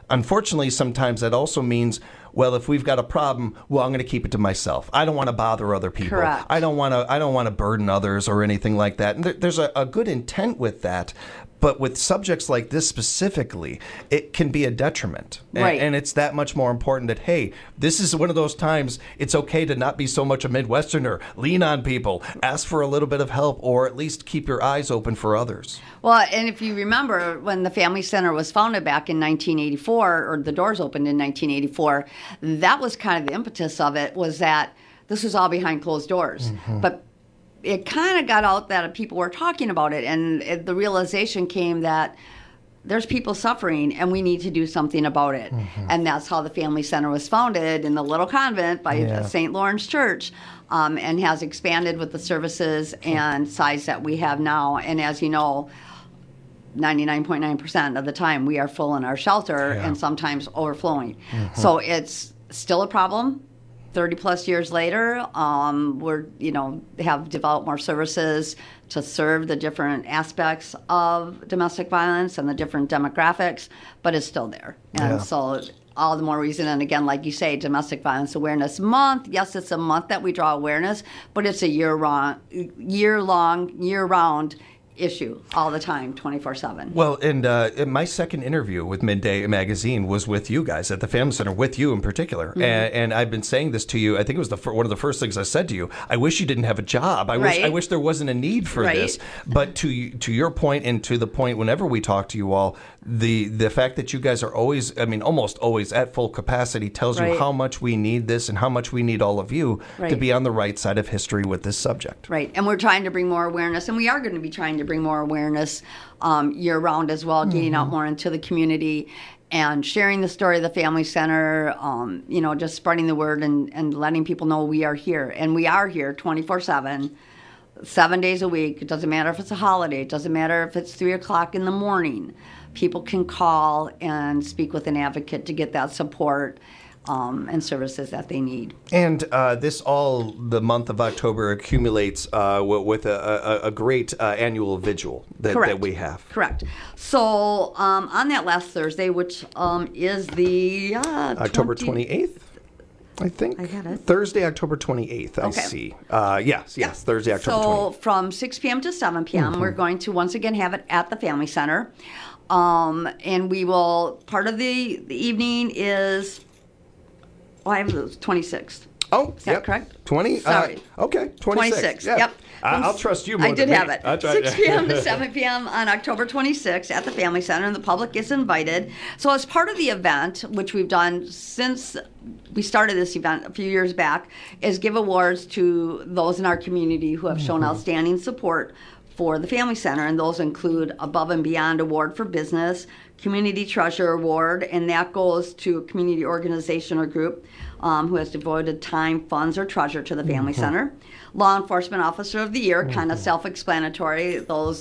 unfortunately, sometimes that also means, well, if we've got a problem, well, I'm going to keep it to myself. I don't want to bother other people. Correct. I don't want to burden others or anything like that. And there's a good intent with that. But with subjects like this specifically, it can be a detriment. Right. And it's that much more important that, hey, this is one of those times it's okay to not be so much a Midwesterner. Lean on people. Ask for a little bit of help, or at least keep your eyes open for others. Well, and if you remember, when the Family Center was founded back in 1984, or the doors opened in 1984, that was kind of the impetus of it, was that this was all behind closed doors. Mm-hmm. But it kind of got out that people were talking about it, and the realization came that there's people suffering and we need to do something about it. Mm-hmm. And that's how the Family Center was founded in the little convent by the St. Lawrence Church, and has expanded with the services and size that we have now. And as you know, 99.9% of the time we are full in our shelter and sometimes overflowing. Mm-hmm. So it's still a problem. 30 plus years later, we're, have developed more services to serve the different aspects of domestic violence and the different demographics, but it's still there. And so all the more reason, and again, like you say, Domestic Violence Awareness Month, yes, it's a month that we draw awareness, but it's a year-round issue all the time, 24/7. Well, and my second interview with Midday Magazine was with you guys at the Family Center, with you in particular. Mm-hmm. And I've been saying this to you. I think it was one of the first things I said to you. I wish you didn't have a job. I wish there wasn't a need for this. But to your point, and to the point whenever we talk to you all, the fact that you guys are always, almost always at full capacity tells you how much we need this and how much we need all of you to be on the right side of history with this subject. Right. And we're trying to bring more awareness, and we are going to be trying to bring more awareness year-round as well, getting out more into the community and sharing the story of the Family Center, just spreading the word and letting people know we are here. And we are here 24/7, 7 days a week. It doesn't matter if it's a holiday. It doesn't matter if it's 3 o'clock in the morning. People can call and speak with an advocate to get that support and services that they need. And the month of October accumulates with a great annual vigil that we have. Correct. So on that last Thursday, which is the October 28th, I think. I had it. Thursday, October 28th, I see. Yes, Thursday, October 28th. So from 6 p.m. to 7 p.m., we're going to once again have it at the Family Center. And we will, part of the evening is... I have the 26th. Oh, is that correct? 20? Sorry. Okay, 26. Yep. I'll trust you more I did than have me. it. 6 p.m. to 7 p.m. on October 26th at the Family Center, and the public is invited. So as part of the event, which we've done since we started this event a few years back, is give awards to those in our community who have shown outstanding support for the Family Center, and those include Above and Beyond Award for Business, Community Treasure Award, and that goes to a community organization or group who has devoted time, funds, or treasure to the Family Center. Law Enforcement Officer of the Year, kind of self-explanatory, those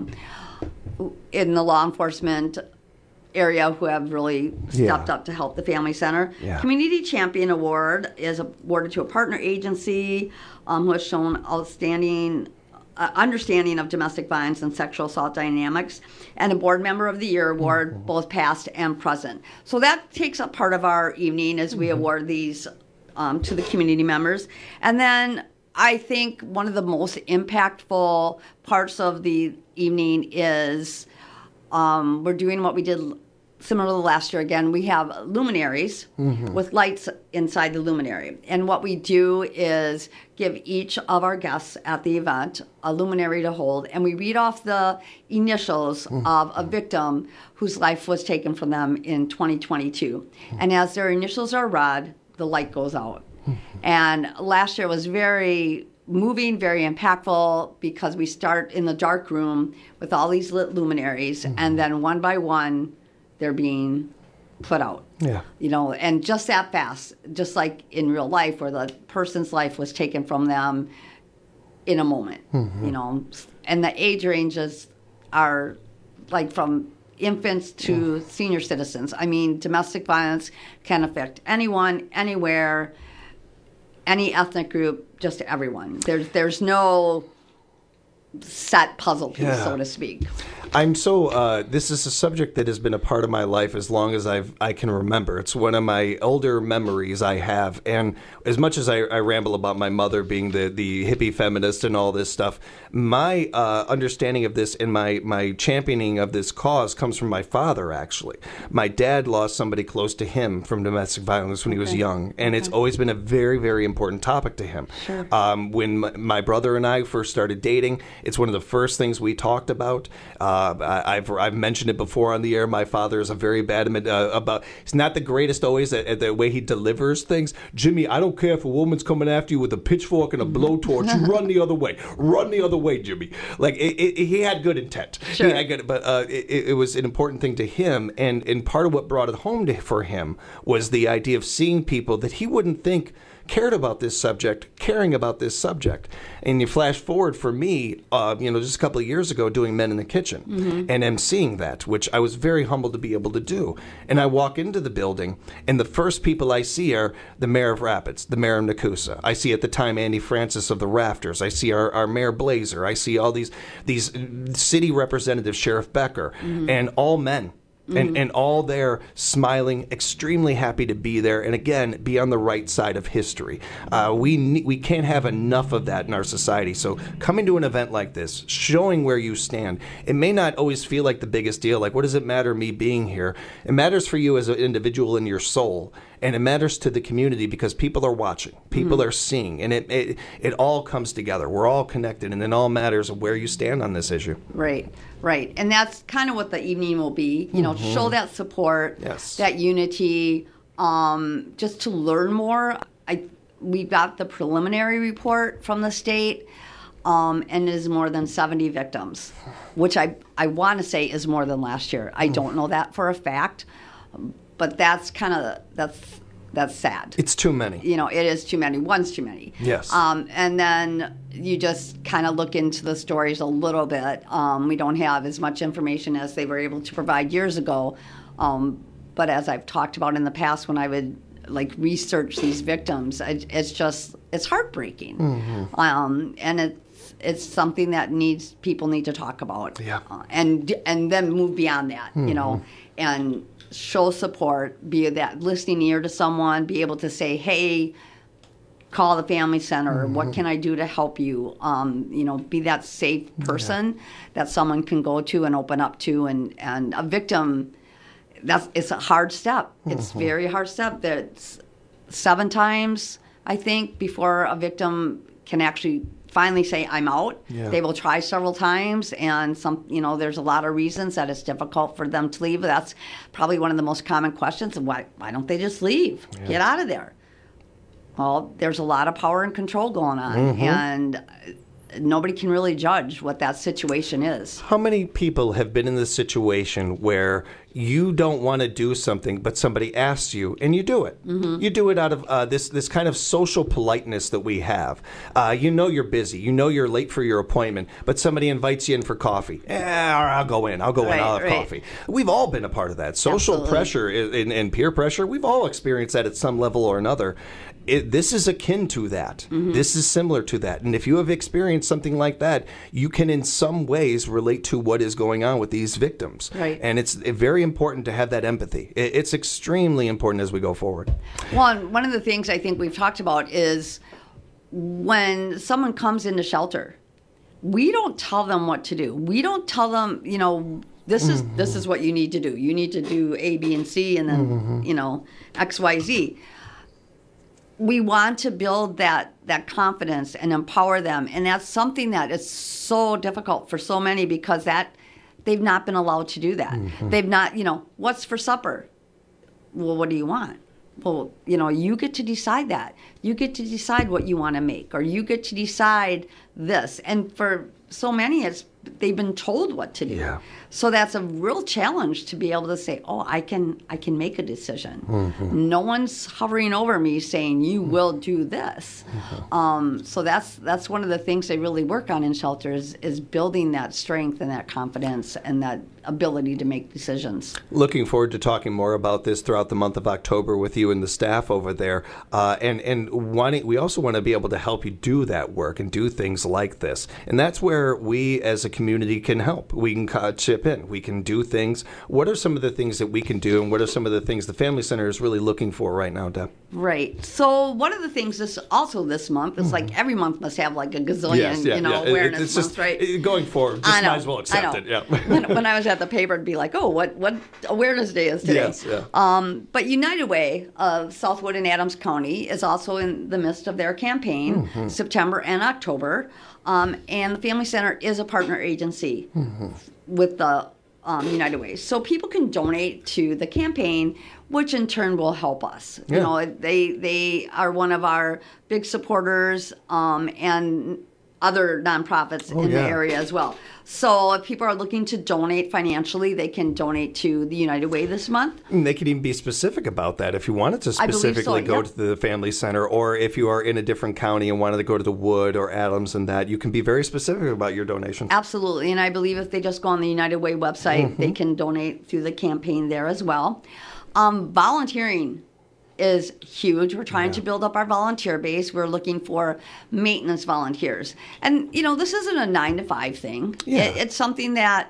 in the law enforcement area who have really stepped up to help the Family Center. Yeah. Community Champion Award is awarded to a partner agency who has shown outstanding understanding of domestic violence and sexual assault dynamics, and a Board Member of the Year award, both past and present. So that takes up part of our evening as we award these to the community members. And then I think one of the most impactful parts of the evening is we're doing what we did similar to last year again. We have luminaries with lights inside the luminary. And what we do is give each of our guests at the event a luminary to hold, and we read off the initials of a victim whose life was taken from them in 2022. And as their initials are read, the light goes out. And last year was very moving, very impactful, because we start in the dark room with all these lit luminaries, and then one by one, they're being put out. Yeah. And just that fast, just like in real life where the person's life was taken from them in a moment, and the age ranges are like from infants to senior citizens. I mean, domestic violence can affect anyone, anywhere, any ethnic group, just everyone. There's no set puzzle piece, so to speak. This is a subject that has been a part of my life as long as I can remember. It's one of my older memories I have. And as much as I ramble about my mother being the hippie feminist and all this stuff, my understanding of this and my championing of this cause comes from my father, actually. My dad lost somebody close to him from domestic violence when he was young. And it's always been a very, very important topic to him. Sure. When my brother and I first started dating, it's one of the first things we talked about. I've mentioned it before on the air. My father is a very bad about. He's not the greatest always at the way he delivers things. Jimmy, I don't care if a woman's coming after you with a pitchfork and a blowtorch. You run the other way. Run the other way, Jimmy. Like he had good intent. Sure. He had good, but it was an important thing to him, and part of what brought it home for him was the idea of seeing people that he wouldn't think caring about this subject. And you flash forward for me, just a couple of years ago doing Men in the Kitchen and am seeing that, which I was very humbled to be able to do. And I walk into the building, and the first people I see are the mayor of Rapids, the mayor of Nakusa. I see at the time Andy Francis of the Rafters. I see our mayor Blazer. I see all these city representatives, Sheriff Becker, and all men. And all there smiling, extremely happy to be there, and again, be on the right side of history. We can't have enough of that in our society. So coming to an event like this, showing where you stand, it may not always feel like the biggest deal. Like, what does it matter me being here? It matters for you as an individual in your soul. And it matters to the community because people are watching, people are seeing, and it all comes together. We're all connected, and it all matters of where you stand on this issue. Right. And that's kind of what the evening will be, show that support, that unity, just to learn more. We got the preliminary report from the state, and it is more than 70 victims, which I want to say is more than last year. I don't know that for a fact. But that's sad. It's too many. It is too many. One's too many. Yes. And then you just kind of look into the stories a little bit. We don't have as much information as they were able to provide years ago. But as I've talked about in the past, when I would research these victims, it's heartbreaking. And it's something that people need to talk about. Yeah. And then move beyond that, and show support, be that listening ear to someone, be able to say, hey, call the family center. What can I do to help you? Be that safe person that someone can go to and open up to. And a victim, it's a hard step. It's very hard step. That's 7 times, I think, before a victim can actually finally say, I'm out. Yeah. They will try several times, and there's a lot of reasons that it's difficult for them to leave. That's probably one of the most common questions. Why don't they just leave? Yeah. Get out of there. Well, there's a lot of power and control going on, and nobody can really judge what that situation is. How many people have been in this situation where you don't want to do something, but somebody asks you, and you do it? You do it out of this kind of social politeness that we have. You're busy. You're late for your appointment, but somebody invites you in for coffee. I'll go in. I'll have coffee. We've all been a part of that. Social pressure and peer pressure, we've all experienced that at some level or another. This is akin to that. This is similar to that. And if you have experienced something like that, you can in some ways relate to what is going on with these victims. Right. And it's very important to have that empathy. It's extremely important as we go forward. Well, one of the things I think we've talked about is when someone comes into shelter, we don't tell them what to do. We don't tell them, this is what you need to do. You need to do A, B, and C, and then, X, Y, Z. We want to build that confidence and empower them. And that's something that is so difficult for so many because they've not been allowed to do that. They've not, what's for supper? Well, what do you want? Well, you get to decide that. You get to decide what you want to make, or you get to decide this. And for so many, they've been told what to do. Yeah. So that's a real challenge to be able to say, oh, I can make a decision. No one's hovering over me saying, you will do this. So that's one of the things they really work on in shelters is building that strength and that confidence and that ability to make decisions. Looking forward to talking more about this throughout the month of October with you and the staff over there. And we also want to be able to help you do that work and do things like this. And that's where we as a community can help. We can chip in. We can do things. What are some of the things that we can do, and what are some of the things the Family Center is really looking for right now, Deb? Right. So one of the things this month is like every month must have like a gazillion, awareness months, right? Going forward, just might as well accept it. Yeah. when I was at the paper, it'd be like, oh, what Awareness Day is today? Yes. Yeah. But United Way of Southwood and Adams County is also in the midst of their campaign, September and October. And the Family Center is a partner agency with the United Way. So people can donate to the campaign, which in turn will help us. Yeah. You know, they are one of our big supporters and other nonprofits in the area as well. So if people are looking to donate financially, they can donate to the United Way this month. And they can even be specific about that. If you wanted to specifically go to the Family Center, or if you are in a different county and wanted to go to the Wood or Adams and that, you can be very specific about your donations. Absolutely. And I believe if they just go on the United Way website, they can donate through the campaign there as well. Volunteering is huge. We're trying to build up our volunteer base. We're looking for maintenance volunteers. And, this isn't a 9-to-5 thing. Yeah. It's something that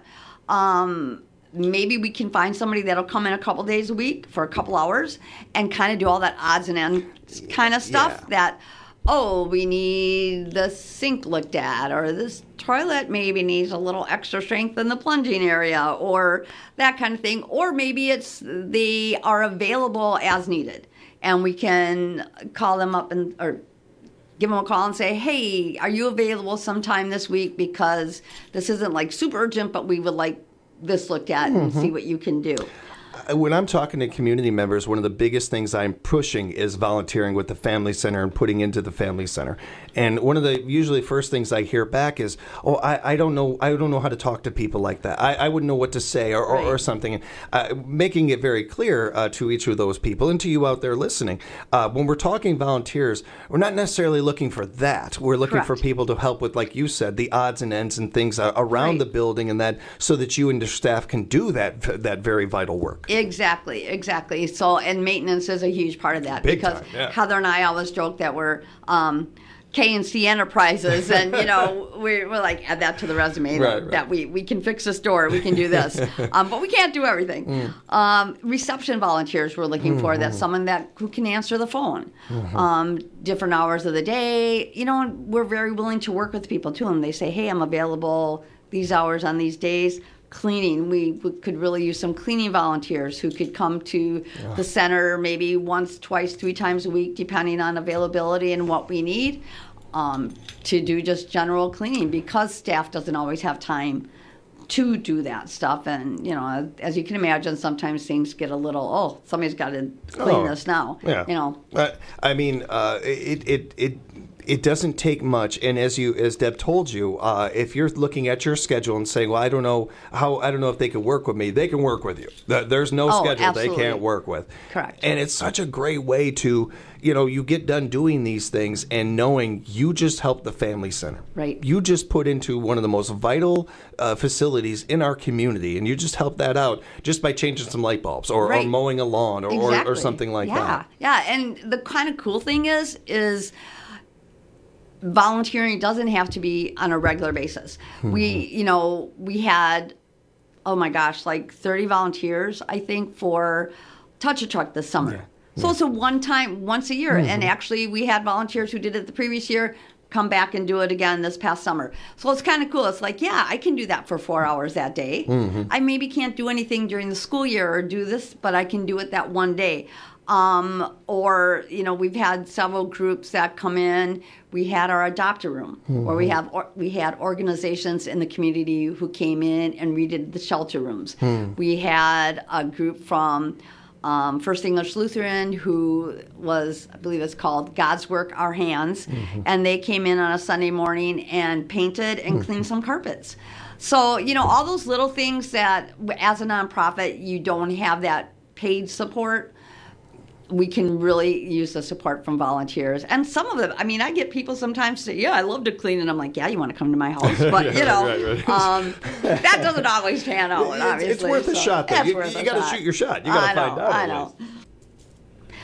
maybe we can find somebody that'll come in a couple days a week for a couple hours and kind of do all that odds and ends kind of stuff that, we need the sink looked at, or this toilet maybe needs a little extra strength in the plunging area, or that kind of thing. Or maybe they are available as needed. And we can call them up or give them a call and say, hey, are you available sometime this week? Because this isn't like super urgent, but we would like this looked at and see what you can do. When I'm talking to community members, one of the biggest things I'm pushing is volunteering with the Family Center and putting into the Family Center. And one of the usually first things I hear back is, I don't know how to talk to people like that. I wouldn't know what to say or something. Making it very clear to each of those people and to you out there listening, when we're talking volunteers, we're not necessarily looking for that. We're looking for people to help with, like you said, the odds and ends and things around the building and that, so that you and your staff can do that very vital work. Exactly. So, and maintenance is a huge part of that. Big because time, yeah. Heather and I always joke that we're K&C Enterprises, and we're like, add that to the resume, that we can fix this door, we can do this, but we can't do everything. Reception volunteers we're looking for. That's someone who can answer the phone, different hours of the day. We're very willing to work with people too, and they say, hey, I'm available these hours on these days. Cleaning, we could really use some cleaning volunteers who could come to the center maybe once, twice, 3 times a week, depending on availability and what we need, to do just general cleaning, because staff doesn't always have time to do that stuff. And, as you can imagine, sometimes things get a little, somebody's got to clean this now. Yeah. It doesn't take much, and as Deb told you, if you're looking at your schedule and saying, "Well, I don't know if they can work with me," they can work with you. There's no schedule absolutely. They can't work with. Correct. And it's such a great way to, you get done doing these things and knowing you just helped the Family Center. Right. You just put into one of the most vital facilities in our community, and you just helped that out just by changing some light bulbs or mowing a lawn or something like that. Yeah. And the kind of cool thing is volunteering doesn't have to be on a regular basis. We had, like 30 volunteers, I think, for Touch a Truck this summer. Yeah. So it's a once a year. And actually, we had volunteers who did it the previous year come back and do it again this past summer. So it's kind of cool. It's like, I can do that for 4 hours that day. I maybe can't do anything during the school year or do this, but I can do it that one day. We've had several groups that come in. We had our Adopt a Room, where we had organizations in the community who came in and redid the shelter rooms. We had a group from First English Lutheran who was, I believe it's called God's Work, Our Hands, and they came in on a Sunday morning and painted and cleaned some carpets. So, all those little things that as a nonprofit, you don't have that paid support. We can really use the support from volunteers. And some of them, I get people sometimes say, I love to clean. And I'm like, you want to come to my house. But, that doesn't always pan out, obviously. It's worth a shot, though. You got to shoot your shot. You got to find out. I know.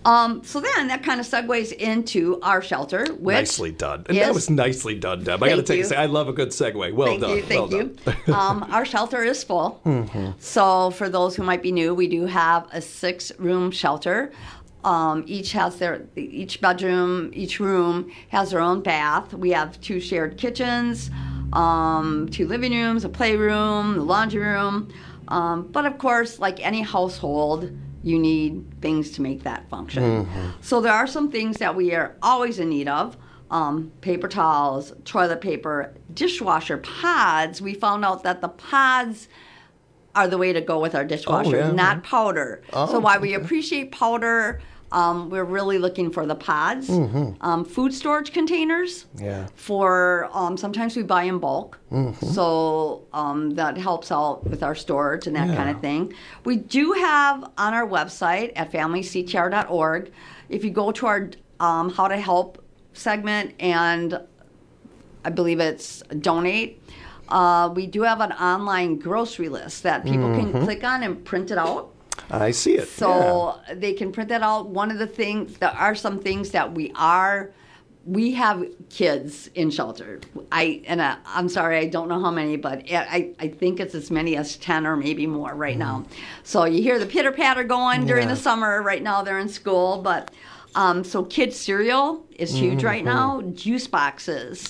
So then that kind of segues into our shelter, which nicely done. And that was nicely done, Deb. I got to take a second. I love a good segue. Well done. Thank you. Our shelter is full. So for those who might be new, we do have a 6-room shelter. Each bedroom, each room has their own bath. We have 2 shared kitchens, 2 living rooms, a playroom, a laundry room. But of course, like any household, you need things to make that function. So there are some things that we are always in need of. Paper towels, toilet paper, dishwasher pods. We found out that the pods are the way to go with our dishwasher, not powder. So while we appreciate powder, we're really looking for the pods. Food storage containers. For sometimes we buy in bulk, so that helps out with our storage and that kind of thing. We do have on our website at familyctr.org, if you go to our How to Help segment, and I believe it's donate, we do have an online grocery list that people can click on and print it out. I see it. So they can print that out. One of the things, there are some things that we have kids in shelter. I'm sorry, I don't know how many, but I think it's as many as 10 or maybe more right now. So you hear the pitter patter going during the summer. Right now they're in school, but so kids cereal is huge right now. Juice boxes,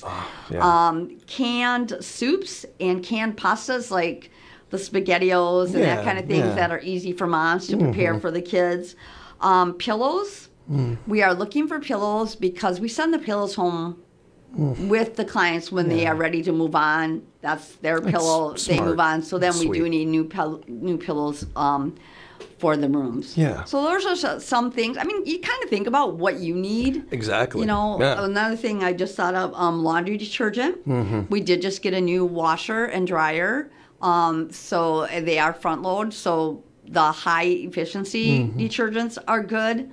canned soups and canned pastas like the SpaghettiOs and that kind of things that are easy for moms to prepare for the kids. Pillows. We are looking for pillows because we send the pillows home with the clients when they are ready to move on. That's their pillow. They move on. So then we do need new pillows for the rooms. So those are some things. I mean, you kind of think about what you need. Exactly. Another thing I just thought of, laundry detergent. We did just get a new washer and dryer. So they are front load. So the high efficiency detergents are good.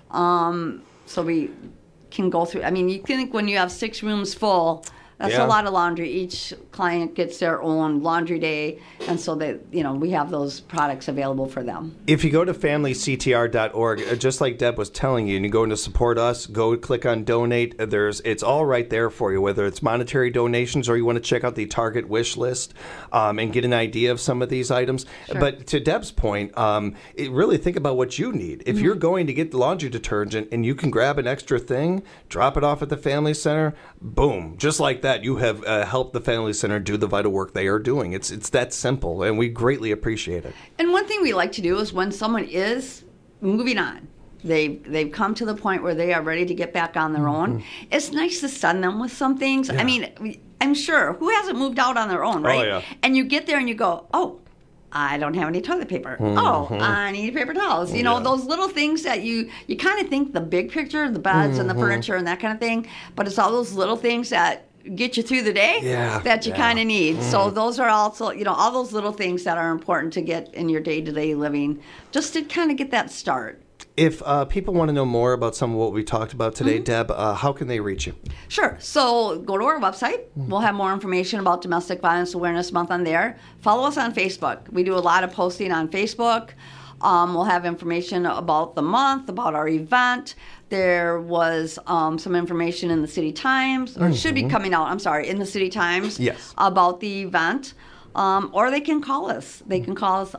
So we can go through. I mean, you think when you have 6 rooms full, that's a lot of laundry. Each client gets their own laundry day, and so that we have those products available for them. If you go to familyctr.org, just like Deb was telling you, and you go into support us, go click on donate. It's all right there for you, whether it's monetary donations or you want to check out the Target wish list and get an idea of some of these items. Sure. But to Deb's point, really think about what you need. If you're going to get the laundry detergent and you can grab an extra thing, drop it off at the Family Center, boom, just like that, you have helped the Family Center do the vital work they are doing. It's that simple, and we greatly appreciate it. And one thing we like to do is when someone is moving on, they've come to the point where they are ready to get back on their own, it's nice to send them with some things. I mean, I'm sure, who hasn't moved out on their own, right? And you get there and you go, oh, I don't have any toilet paper. Oh, I need paper towels. You know, those little things that you kind of think the big picture, the beds and the furniture and that kind of thing, but it's all those little things that get you through the day that you kind of need. So those are also, all those little things that are important to get in your day-to-day living, just to kind of get that start. If people want to know more about some of what we talked about today, Deb, how can they reach you? Sure. So go to our website. We'll have more information about Domestic Violence Awareness Month on there. Follow us on Facebook. We do a lot of posting on Facebook. We'll have information about the month, about our event. There was some information in the City Times, or should be coming out, in the City Times about the event. Or they can call us. They can call us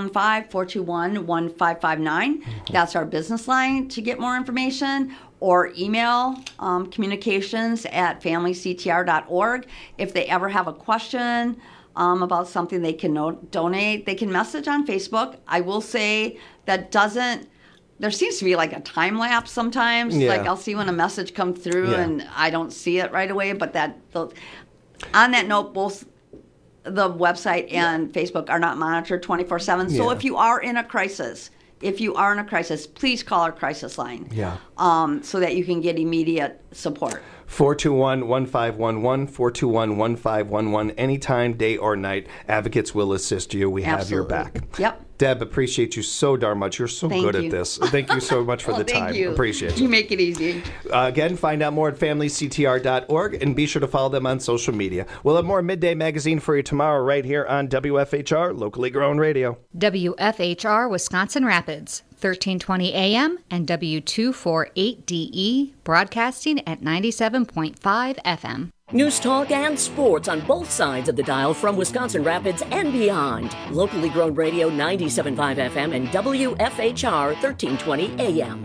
715-421-1559. That's our business line to get more information. Or email communications@familyctr.org. If they ever have a question about something they can donate, they can message on Facebook. I will say there seems to be like a time lapse sometimes. Like I'll see when a message comes through and I don't see it right away. But on that note, both the website and Facebook are not monitored 24/7. So if you are in a crisis, please call our crisis line so that you can get immediate support. 421-1511, 421-1511. Anytime, day or night, advocates will assist you. We have your back. Yep. Deb, appreciate you so darn much. You're so good at this. Thank you so much for the time. You. Appreciate it. You make it easy. Again, find out more at familyctr.org and be sure to follow them on social media. We'll have more Midday Magazine for you tomorrow right here on WFHR, locally grown radio. WFHR Wisconsin Rapids, 1320 AM and W248DE, broadcasting at 97.5 FM. News talk and sports on both sides of the dial from Wisconsin Rapids and beyond. Locally grown radio 97.5 FM and WFHR 1320 AM.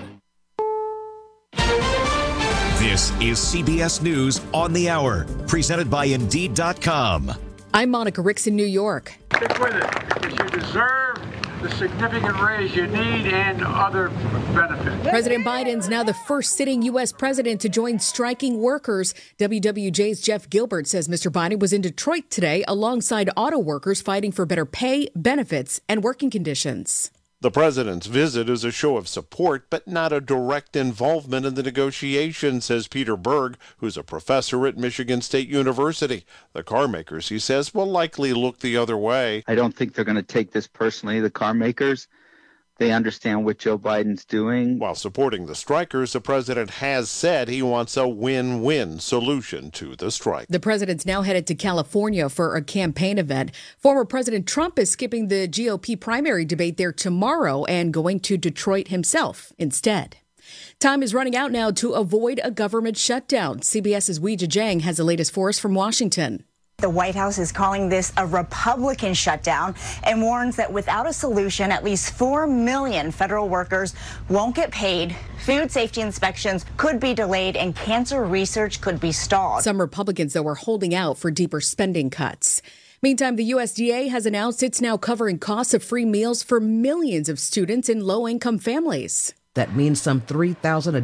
This is CBS News on the Hour, presented by Indeed.com. I'm Monica Ricks in New York. Stick with it, because you deserve the significant raise you need and other benefits. President Biden's now the first sitting U.S. president to join striking workers. WWJ's Jeff Gilbert says Mr. Biden was in Detroit today alongside auto workers fighting for better pay, benefits, and working conditions. The president's visit is a show of support, but not a direct involvement in the negotiations, says Peter Berg, who's a professor at Michigan State University. The car makers, he says, will likely look the other way. I don't think they're going to take this personally, the car makers. They understand what Joe Biden's doing. While supporting the strikers, the president has said he wants a win-win solution to the strike. The president's now headed to California for a campaign event. Former President Trump is skipping the GOP primary debate there tomorrow and going to Detroit himself instead. Time is running out now to avoid a government shutdown. CBS's Weijia Jiang has the latest for us from Washington. The White House is calling this a Republican shutdown and warns that without a solution, at least 4 million federal workers won't get paid, food safety inspections could be delayed, and cancer research could be stalled. Some Republicans, though, are holding out for deeper spending cuts. Meantime, the USDA has announced it's now covering costs of free meals for millions of students in low-income families. That means some 3,000